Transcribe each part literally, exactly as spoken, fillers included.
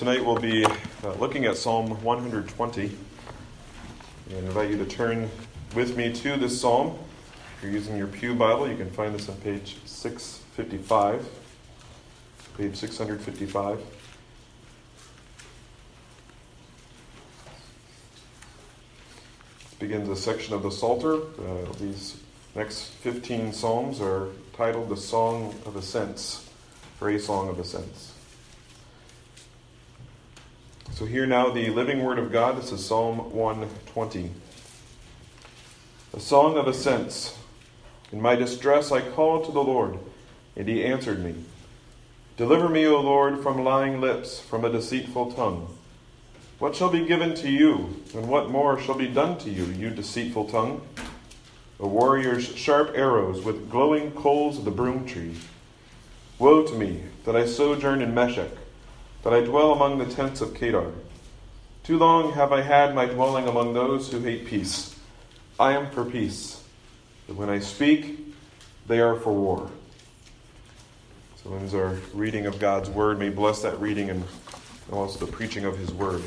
tonight we'll be uh, looking at Psalm one hundred twenty. And I invite you to turn with me to this psalm. If you're using your Pew Bible, you can find this on page six fifty-five. Page six fifty-five. This begins a section of the Psalter. Uh, these next fifteen psalms are titled The Song of Ascents, or A Song of Ascents. So hear now the living word of God. This is Psalm one twenty. A song of ascents. In my distress I called to the Lord, and he answered me. Deliver me, O Lord, from lying lips, from a deceitful tongue. What shall be given to you, and what more shall be done to you, you deceitful tongue? A warrior's sharp arrows with glowing coals of the broom tree. Woe to me, that I sojourn in Meshech, that I dwell among the tents of Kedar. Too long have I had my dwelling among those who hate peace. I am for peace, but when I speak, they are for war. So ends our reading of God's word. May bless that reading and also the preaching of his word.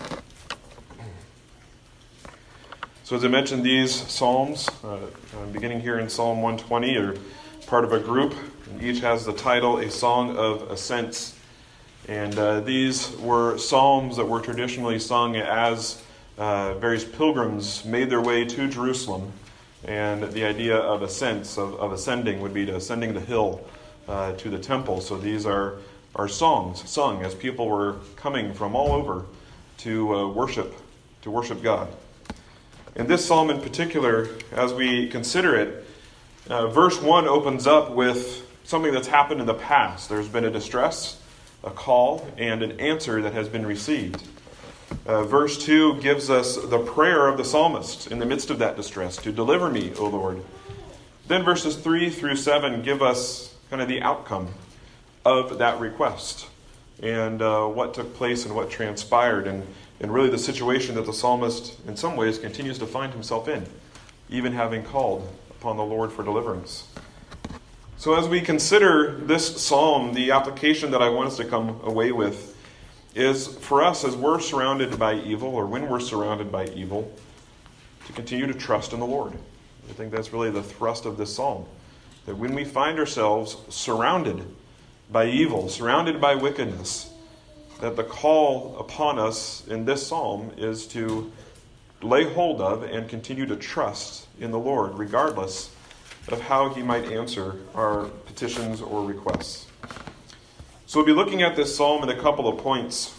So as I mentioned, these psalms, uh, beginning here in Psalm one twenty, are part of a group, and each has the title, A Song of Ascents. And uh, these were psalms that were traditionally sung as uh, various pilgrims made their way to Jerusalem. And the idea of ascents, of, of ascending, would be to ascending the hill uh, to the temple. So these are, are songs sung as people were coming from all over to uh, worship, to worship God. And this psalm in particular, as we consider it, uh, verse one opens up with something that's happened in the past. There's been a distress, a call, and an answer that has been received. Uh, verse two gives us the prayer of the psalmist in the midst of that distress, to deliver me, O Lord. Then verses three through seven give us kind of the outcome of that request, and uh, what took place and what transpired, and, and really the situation that the psalmist in some ways continues to find himself in, even having called upon the Lord for deliverance. So as we consider this psalm, the application that I want us to come away with is for us, as we're surrounded by evil, or when we're surrounded by evil, to continue to trust in the Lord. I think that's really the thrust of this psalm. That when we find ourselves surrounded by evil, surrounded by wickedness, that the call upon us in this psalm is to lay hold of and continue to trust in the Lord, regardless of how he might answer our petitions or requests. So we'll be looking at this psalm in a couple of points.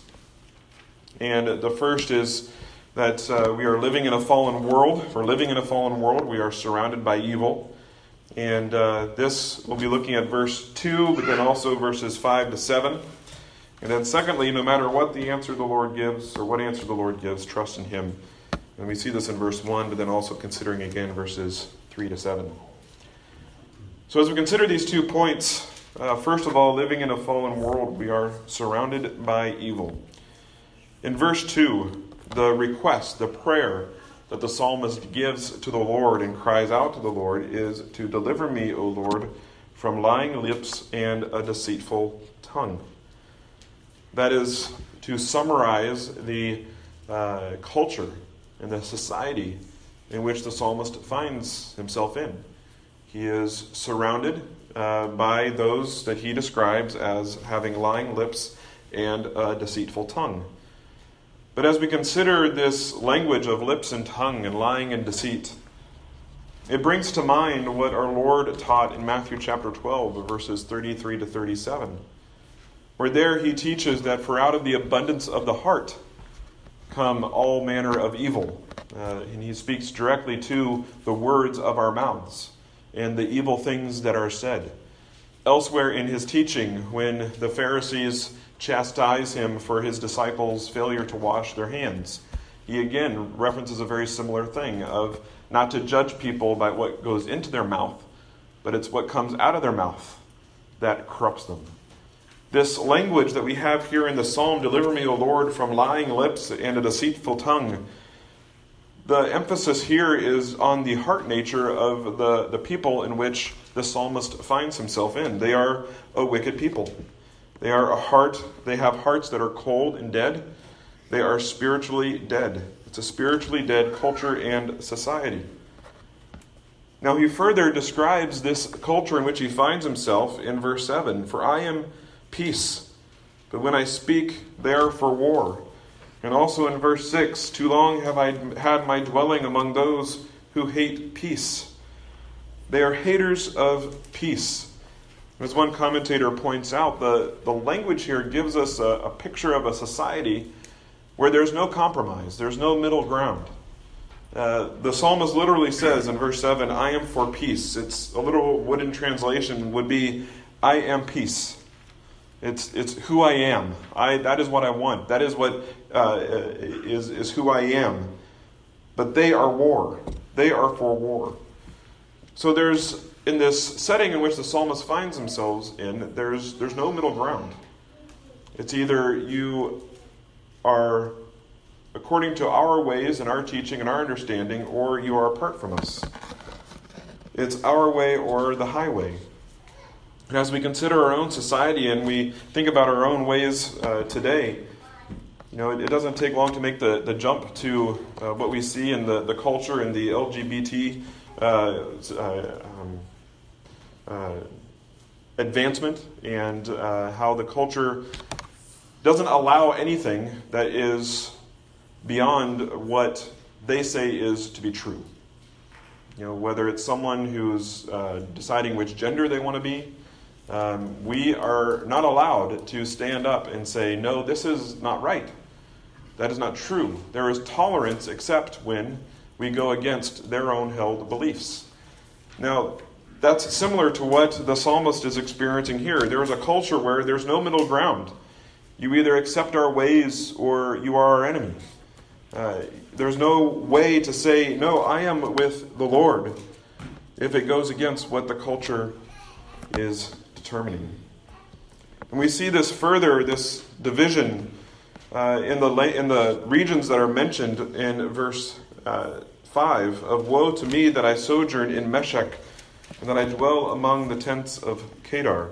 And the first is that uh, we are living in a fallen world. If we're living in a fallen world, we are surrounded by evil. And uh, this, we'll be looking at verse two, but then also verses five to seven. And then secondly, no matter what the answer the Lord gives, or what answer the Lord gives, trust in him. And we see this in verse one, but then also considering again verses three to seven. So as we consider these two points, uh, first of all, living in a fallen world, we are surrounded by evil. In verse two, the request, the prayer that the psalmist gives to the Lord and cries out to the Lord is to deliver me, O Lord, from lying lips and a deceitful tongue. That is to summarize the uh, culture and the society in which the psalmist finds himself in. He is surrounded uh, by those that he describes as having lying lips and a deceitful tongue. But as we consider this language of lips and tongue and lying and deceit, it brings to mind what our Lord taught in Matthew chapter twelve, verses thirty-three to thirty-seven, where there he teaches that for out of the abundance of the heart come all manner of evil. Uh, and he speaks directly to the words of our mouths and the evil things that are said. Elsewhere in his teaching, when the Pharisees chastise him for his disciples' failure to wash their hands, he again references a very similar thing of not to judge people by what goes into their mouth, but it's what comes out of their mouth that corrupts them. This language that we have here in the psalm, deliver me, O Lord, from lying lips and a deceitful tongue, the emphasis here is on the heart nature of the, the people in which the psalmist finds himself in. They are a wicked people. They are a heart, they have hearts that are cold and dead. They are spiritually dead. It's a spiritually dead culture and society. Now he further describes this culture in which he finds himself in verse seven. For I am peace, but when I speak, they are for war. And also in verse six, too long have I had my dwelling among those who hate peace. They are haters of peace. As one commentator points out, the, the language here gives us a, a picture of a society where there's no compromise, there's no middle ground. Uh, the psalmist literally says in verse seven, I am for peace. It's a little wooden translation would be, I am peace. It's it's who I am. I that is what I want. That is what uh, is is who I am. But they are war. They are for war. So there's in this setting in which the psalmist finds themselves in, there's there's no middle ground. It's either you are according to our ways and our teaching and our understanding, or you are apart from us. It's our way or the highway. And as we consider our own society and we think about our own ways uh, today, you know, it, it doesn't take long to make the, the jump to uh, what we see in the, the culture and the L G B T uh, uh, um, uh, advancement and uh, how the culture doesn't allow anything that is beyond what they say is to be true. You know, whether it's someone who's uh, deciding which gender they want to be, um, we are not allowed to stand up and say, no, this is not right. That is not true. There is tolerance except when we go against their own held beliefs. Now, that's similar to what the psalmist is experiencing here. There is a culture where there's no middle ground. You either accept our ways or you are our enemy. Uh, there's no way to say, no, I am with the Lord, if it goes against what the culture is determining. And we see this further, this division uh, in the in the regions that are mentioned in verse uh, five of woe to me that I sojourn in Meshech and that I dwell among the tents of Kedar.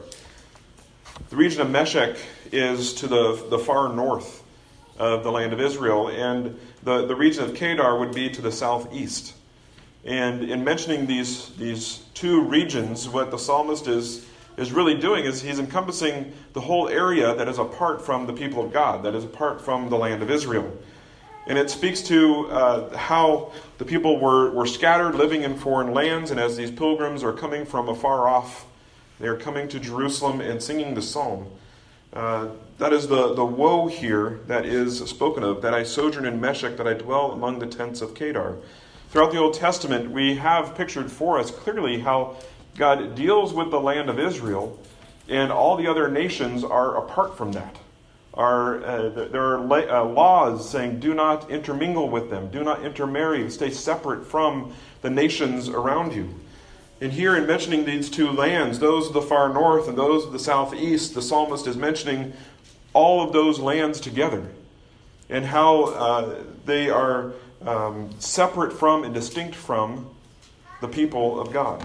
The region of Meshech is to the, the far north of the land of Israel, and the, the region of Kedar would be to the southeast. And in mentioning these, these two regions, what the psalmist is, is really doing is he's encompassing the whole area that is apart from the people of God, that is apart from the land of Israel. And it speaks to uh, how the people were, were scattered, living in foreign lands, and as these pilgrims are coming from afar off, they are coming to Jerusalem and singing the psalm. Uh, that is the, the woe here that is spoken of, that I sojourn in Meshech, that I dwell among the tents of Kedar. Throughout the Old Testament, we have pictured for us clearly how God deals with the land of Israel, and all the other nations are apart from that. Are, uh, there are la- uh, laws saying do not intermingle with them, do not intermarry, stay separate from the nations around you. And here in mentioning these two lands, those of the far north and those of the southeast, the psalmist is mentioning all of those lands together and how uh, they are um, separate from and distinct from the people of God.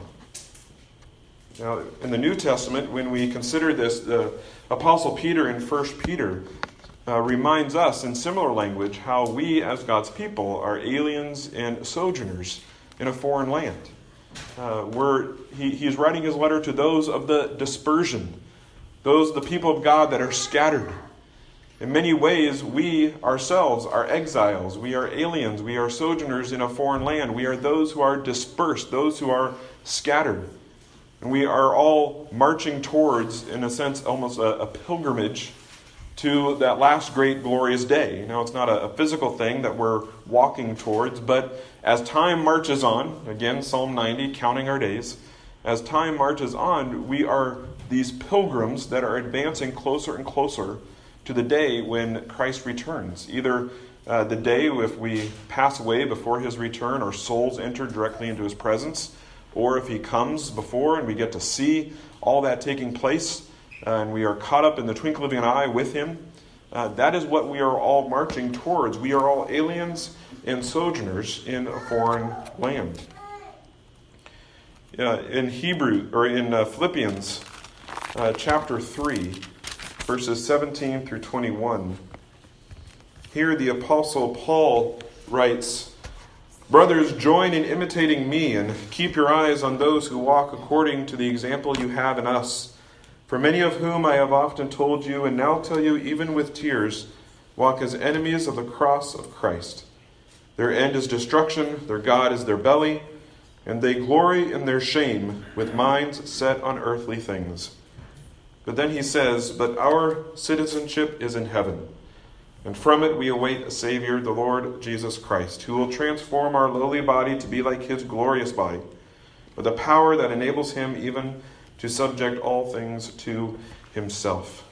Now, in the New Testament, when we consider this, the Apostle Peter in First Peter uh, reminds us in similar language how we as God's people are aliens and sojourners in a foreign land. Uh, where he, he's writing his letter to those of the dispersion, those the people of God that are scattered. In many ways, we ourselves are exiles. We are aliens. We are sojourners in a foreign land. We are those who are dispersed, those who are scattered. And we are all marching towards, in a sense, almost a, a pilgrimage to that last great glorious day. You know, it's not a, a physical thing that we're walking towards, but as time marches on, again, Psalm ninety, counting our days, as time marches on, we are these pilgrims that are advancing closer and closer to the day when Christ returns. Either uh, the day if we pass away before his return, our souls enter directly into his presence, or if he comes before and we get to see all that taking place, uh, and we are caught up in the twinkling of an eye with him. Uh, that is what we are all marching towards. We are all aliens and sojourners in a foreign land. Uh, in Hebrew, or in uh, Philippians uh, chapter three, verses seventeen through twenty-one. Here the Apostle Paul writes, "Brothers, join in imitating me, and keep your eyes on those who walk according to the example you have in us. For many of whom I have often told you, and now tell you even with tears, walk as enemies of the cross of Christ. Their end is destruction, their God is their belly, and they glory in their shame, with minds set on earthly things." But then he says, "But our citizenship is in heaven, and from it we await a Savior, the Lord Jesus Christ, who will transform our lowly body to be like his glorious body, with a power that enables him even to subject all things to himself."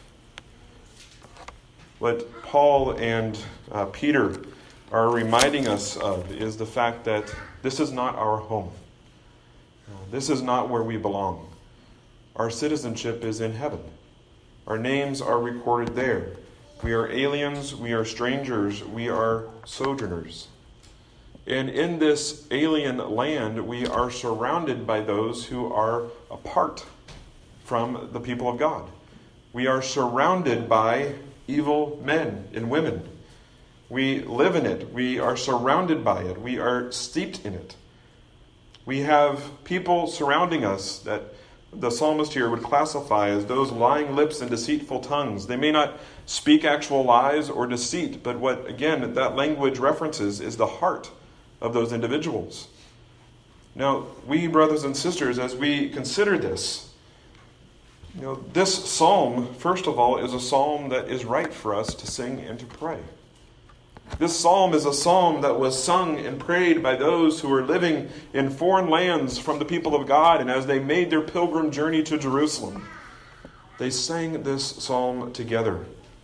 What Paul and uh, Peter are reminding us of is the fact that this is not our home. This is not where we belong. Our citizenship is in heaven. Our names are recorded there. We are aliens, we are strangers, we are sojourners. And in this alien land, we are surrounded by those who are apart from the people of God. We are surrounded by evil men and women. We live in it. We are surrounded by it. We are steeped in it. We have people surrounding us that the psalmist here would classify as those lying lips and deceitful tongues. They may not speak actual lies or deceit, but what, again, that language references is the heart of those individuals. Now, we brothers and sisters, as we consider this, you know, this psalm, first of all, is a psalm that is right for us to sing and to pray. This psalm is a psalm that was sung and prayed by those who were living in foreign lands from the people of God, and as they made their pilgrim journey to Jerusalem, they sang this psalm together.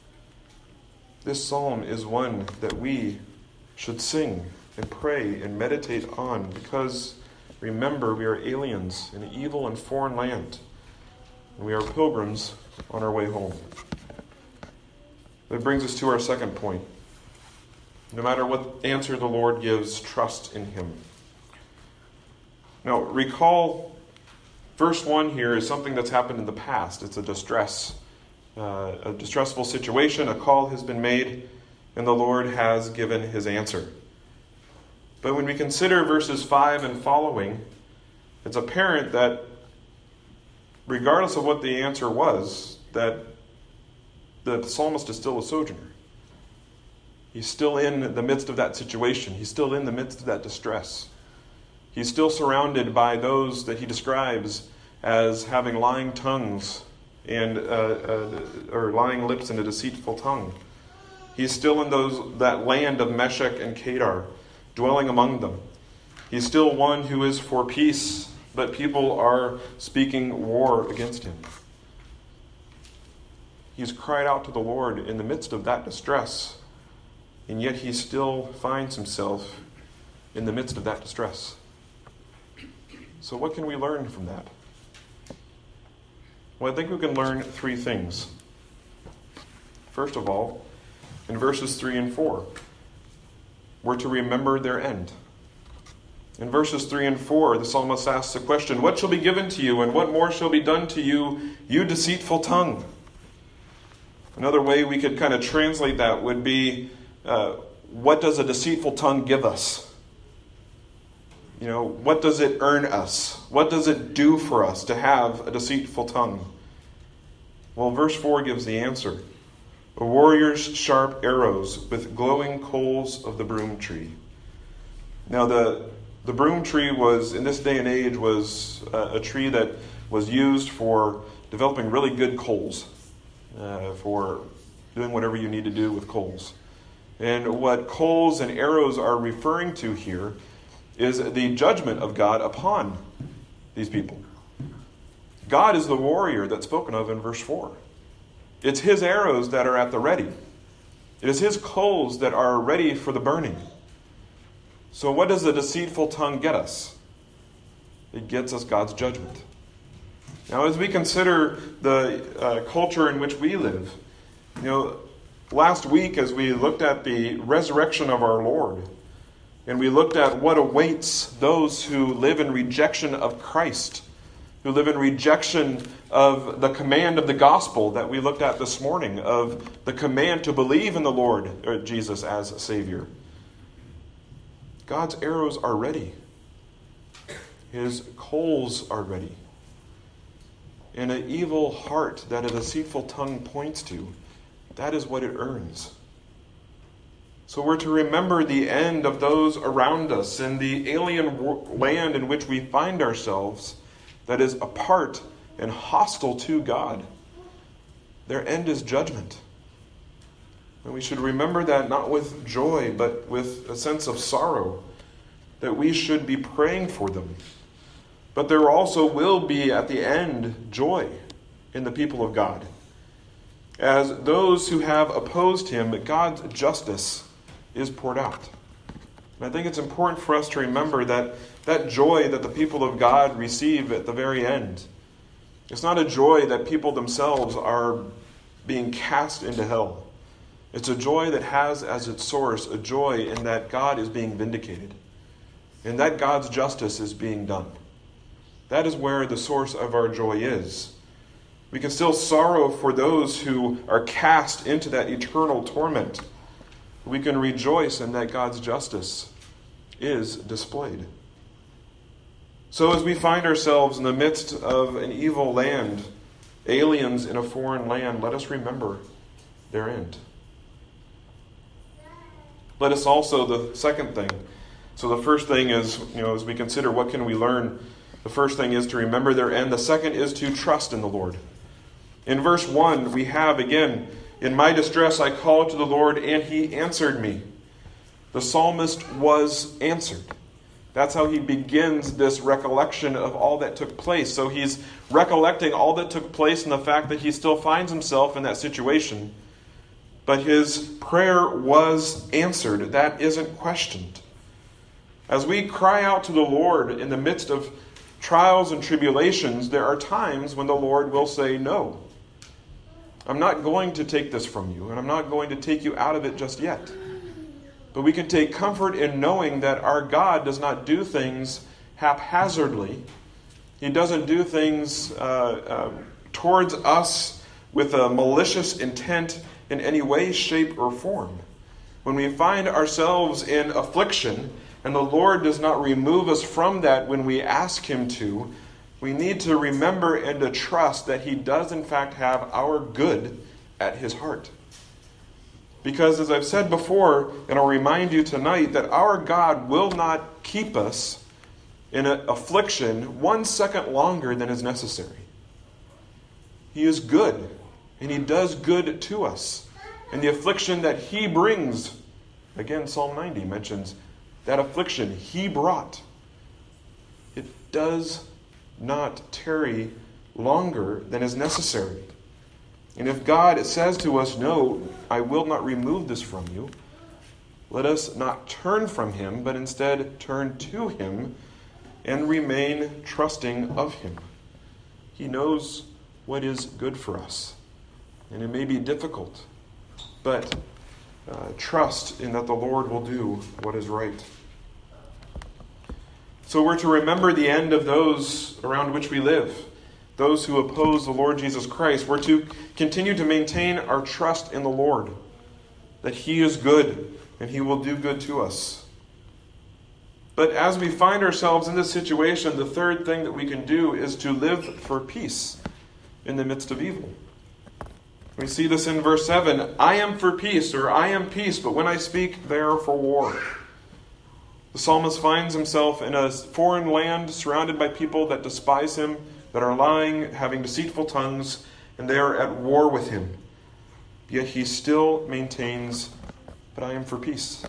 This psalm is one that we should sing and pray and meditate on, because, remember, we are aliens in an evil and foreign land, and we are pilgrims on our way home. That brings us to our second point. No matter what answer the Lord gives, trust in him. Now, recall, verse one here is something that's happened in the past. It's a distress, uh, a distressful situation. A call has been made, and the Lord has given his answer. But when we consider verses five and following, it's apparent that regardless of what the answer was, that the psalmist is still a sojourner. He's still in the midst of that situation. He's still in the midst of that distress. He's still surrounded by those that he describes as having lying tongues and uh, uh, or lying lips and a deceitful tongue. He's still in those that land of Meshech and Kedar, dwelling among them. He's still one who is for peace, but people are speaking war against him. He's cried out to the Lord in the midst of that distress, and yet he still finds himself in the midst of that distress. So what can we learn from that? Well, I think we can learn three things. First of all, in verses three and four, we're to remember their end. In verses three and four, the psalmist asks the question, "What shall be given to you, and what more shall be done to you, you deceitful tongue?" Another way we could kind of translate that would be, uh, what does a deceitful tongue give us? You know, what does it earn us? What does it do for us to have a deceitful tongue? Well, verse four gives the answer. A warrior's sharp arrows with glowing coals of the broom tree. Now, the the broom tree was, in this day and age, was a, a tree that was used for developing really good coals, uh, for doing whatever you need to do with coals. And what coals and arrows are referring to here is the judgment of God upon these people. God is the warrior that's spoken of in verse four. It's his arrows that are at the ready. It is his coals that are ready for the burning. So what does the deceitful tongue get us? It gets us God's judgment. Now, as we consider the uh, culture in which we live, you know, last week as we looked at the resurrection of our Lord, and we looked at what awaits those who live in rejection of Christ, who live in rejection of the command of the gospel that we looked at this morning, of the command to believe in the Lord or Jesus as a Savior. God's arrows are ready. His coals are ready. And an evil heart that a deceitful tongue points to, that is what it earns. So we're to remember the end of those around us in the alien land in which we find ourselves that is apart and hostile to God. Their end is judgment. And we should remember that not with joy, but with a sense of sorrow, that we should be praying for them. But there also will be, at the end, joy in the people of God. As those who have opposed him, God's justice is poured out. And I think it's important for us to remember that that joy that the people of God receive at the very end, it's not a joy that people themselves are being cast into hell. It's a joy that has as its source a joy in that God is being vindicated, and that God's justice is being done. That is where the source of our joy is. We can still sorrow for those who are cast into that eternal torment. We can rejoice in that God's justice is displayed. So as we find ourselves in the midst of an evil land, aliens in a foreign land, let us remember their end. Let us also, the second thing, so the first thing is, you know, as we consider what can we learn, the first thing is to remember their end. The second is to trust in the Lord. In verse one, we have again, in my distress I called to the Lord, and he answered me. The psalmist was answered. That's how he begins this recollection of all that took place. So he's recollecting all that took place and the fact that he still finds himself in that situation. But his prayer was answered. That isn't questioned. As we cry out to the Lord in the midst of trials and tribulations, there are times when the Lord will say, no, I'm not going to take this from you, and I'm not going to take you out of it just yet. But we can take comfort in knowing that our God does not do things haphazardly. He doesn't do things uh, uh, towards us with a malicious intent in any way, shape, or form. When we find ourselves in affliction, and the Lord does not remove us from that when we ask him to, we need to remember and to trust that he does in fact have our good at his heart. Because as I've said before, and I'll remind you tonight, that our God will not keep us in an affliction one second longer than is necessary. He is good, and he does good to us. And the affliction that he brings, again, Psalm ninety mentions, that affliction he brought, it does not tarry longer than is necessary. And if God says to us, no, I will not remove this from you, let us not turn from him, but instead turn to him and remain trusting of him. He knows what is good for us. And it may be difficult, but uh, trust in that the Lord will do what is right. So we're to remember the end of those around which we live, those who oppose the Lord Jesus Christ. We're to continue to maintain our trust in the Lord, that he is good and he will do good to us. But as we find ourselves in this situation, the third thing that we can do is to live for peace in the midst of evil. We see this in verse seven. I am for peace, or I am peace, but when I speak, they are for war. The psalmist finds himself in a foreign land surrounded by people that despise him, that are lying, having deceitful tongues, and they are at war with him. Yet he still maintains, but I am for peace.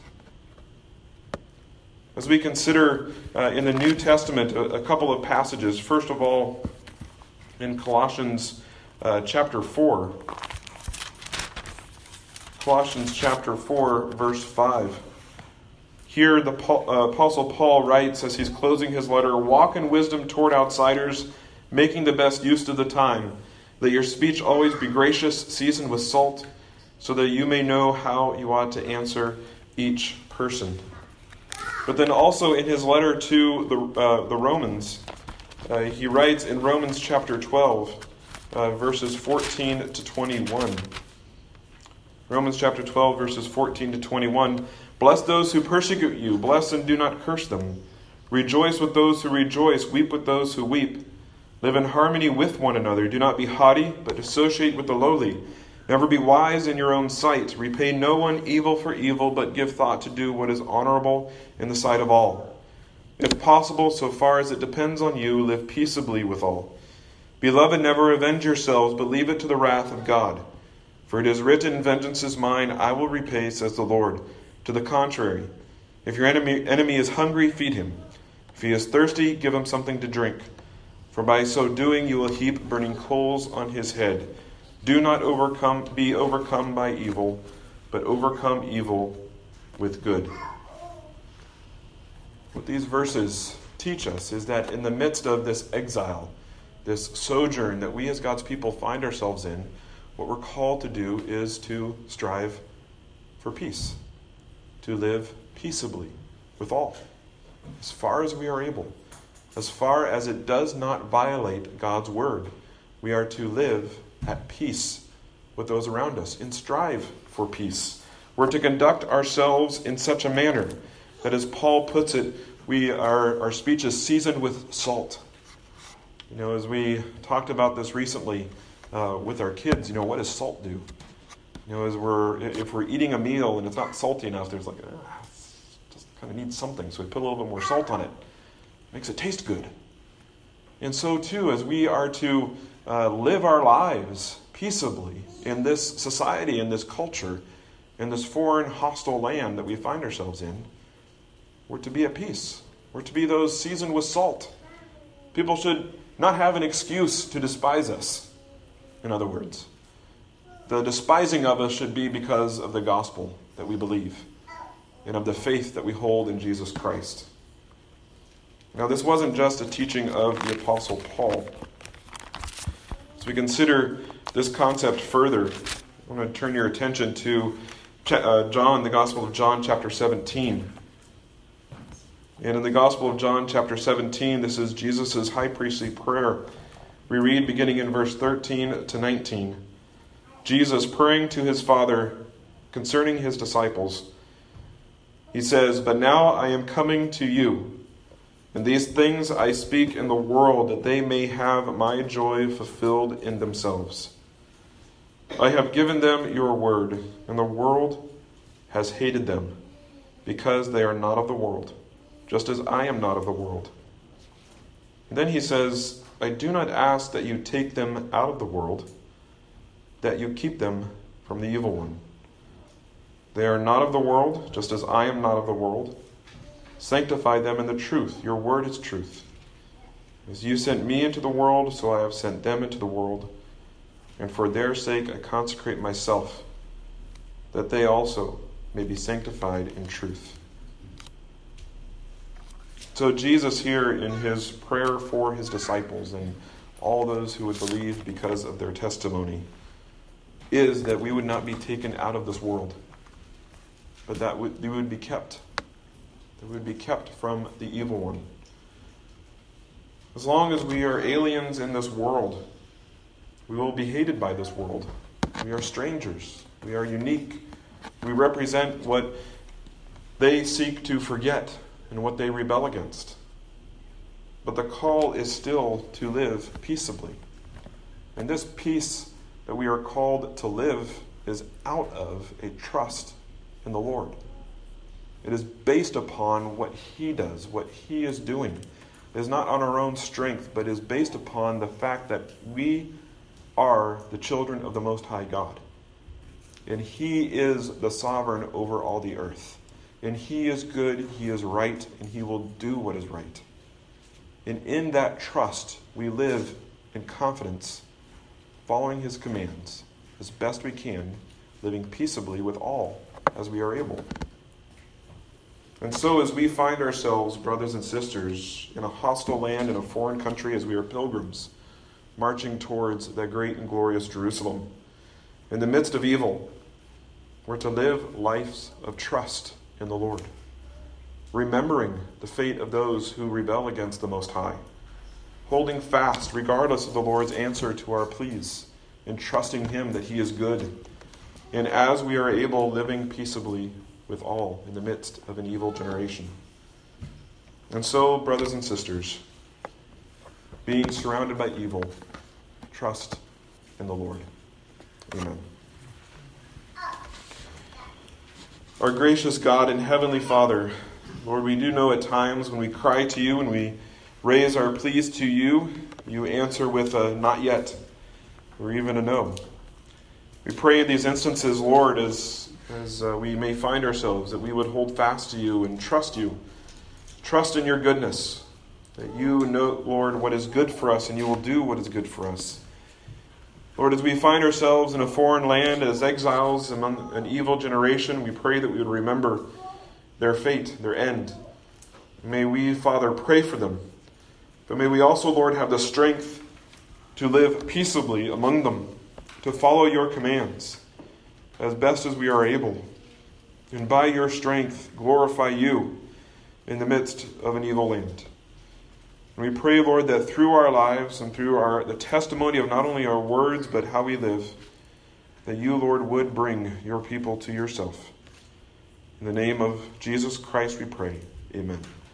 As we consider uh, in the New Testament a, a couple of passages, first of all, in Colossians uh, chapter four. Colossians chapter four, verse five. Here the uh, Apostle Paul writes as he's closing his letter, walk in wisdom toward outsiders, making the best use of the time. Let your speech always be gracious, seasoned with salt, so that you may know how you ought to answer each person. But then also in his letter to the uh, the Romans, Uh, he writes in Romans chapter twelve, uh, verses fourteen to twenty-one. Romans chapter twelve, verses fourteen to twenty-one. Bless those who persecute you. Bless and do not curse them. Rejoice with those who rejoice. Weep with those who weep. Live in harmony with one another. Do not be haughty, but associate with the lowly. Never be wise in your own sight. Repay no one evil for evil, but give thought to do what is honorable in the sight of all. If possible, so far as it depends on you, live peaceably with all. Beloved, never avenge yourselves, but leave it to the wrath of God. For it is written, vengeance is mine, I will repay, says the Lord. To the contrary, if your enemy, enemy is hungry, feed him. If he is thirsty, give him something to drink. For by so doing you will heap burning coals on his head. Do not overcome, be overcome by evil, but overcome evil with good. What these verses teach us is that in the midst of this exile, this sojourn that we as God's people find ourselves in, what we're called to do is to strive for peace, to live peaceably with all, as far as we are able, as far as it does not violate God's word. We are to live at peace with those around us and strive for peace. We're to conduct ourselves in such a manner that, as Paul puts it, we are, our speech is seasoned with salt. You know, as we talked about this recently uh, with our kids, you know, what does salt do? You know, as we're if we're eating a meal and it's not salty enough, there's like, ah, it just kind of needs something. So we put a little bit more salt on it. It makes it taste good. And so too, as we are to uh, live our lives peaceably in this society, in this culture, in this foreign, hostile land that we find ourselves in, we're to be at peace. We're to be those seasoned with salt. People should not have an excuse to despise us, in other words. The despising of us should be because of the gospel that we believe and of the faith that we hold in Jesus Christ. Now, this wasn't just a teaching of the Apostle Paul. As we consider this concept further, I want to turn your attention to John, the Gospel of John, chapter seventeen. And in the Gospel of John, chapter seventeen, this is Jesus' high priestly prayer. We read beginning in verse thirteen to nineteen. Jesus praying to his Father concerning his disciples. He says, "But now I am coming to you, and these things I speak in the world, that they may have my joy fulfilled in themselves. I have given them your word, and the world has hated them, because they are not of the world, just as I am not of the world." And then he says, "I do not ask that you take them out of the world, that you keep them from the evil one. They are not of the world, just as I am not of the world. Sanctify them in the truth. Your word is truth. As you sent me into the world, so I have sent them into the world. And for their sake I consecrate myself, that they also may be sanctified in truth." So Jesus here in his prayer for his disciples and all those who would believe because of their testimony is that we would not be taken out of this world, but that we would be kept. That we would be kept from the evil one. As long as we are aliens in this world, we will be hated by this world. We are strangers. We are unique. We represent what they seek to forget and what they rebel against. But the call is still to live peaceably. And this peace that we are called to live is out of a trust in the Lord. It is based upon what he does, what he is doing. It is not on our own strength, but is based upon the fact that we are the children of the Most High God. And he is the sovereign over all the earth. And he is good, he is right, and he will do what is right. And in that trust, we live in confidence, following his commands as best we can, living peaceably with all as we are able. And so as we find ourselves, brothers and sisters, in a hostile land, in a foreign country, as we are pilgrims, marching towards that great and glorious Jerusalem, in the midst of evil, we're to live lives of trust in the Lord, remembering the fate of those who rebel against the Most High, holding fast regardless of the Lord's answer to our pleas, and trusting him that he is good, and as we are able, living peaceably with all in the midst of an evil generation. And so, brothers and sisters, being surrounded by evil, trust in the Lord. Amen. Our gracious God and Heavenly Father, Lord, we do know at times when we cry to you and we raise our pleas to you, you answer with a not yet, or even a no. We pray in these instances, Lord, as, as uh, we may find ourselves, that we would hold fast to you and trust you. Trust in your goodness, that you know, Lord, what is good for us, and you will do what is good for us. Lord, as we find ourselves in a foreign land as exiles among an evil generation, we pray that we would remember their fate, their end. May we, Father, pray for them. But may we also, Lord, have the strength to live peaceably among them, to follow your commands as best as we are able, and by your strength glorify you in the midst of an evil land. And we pray, Lord, that through our lives and through our the testimony of not only our words but how we live, that you, Lord, would bring your people to yourself. In the name of Jesus Christ we pray. Amen.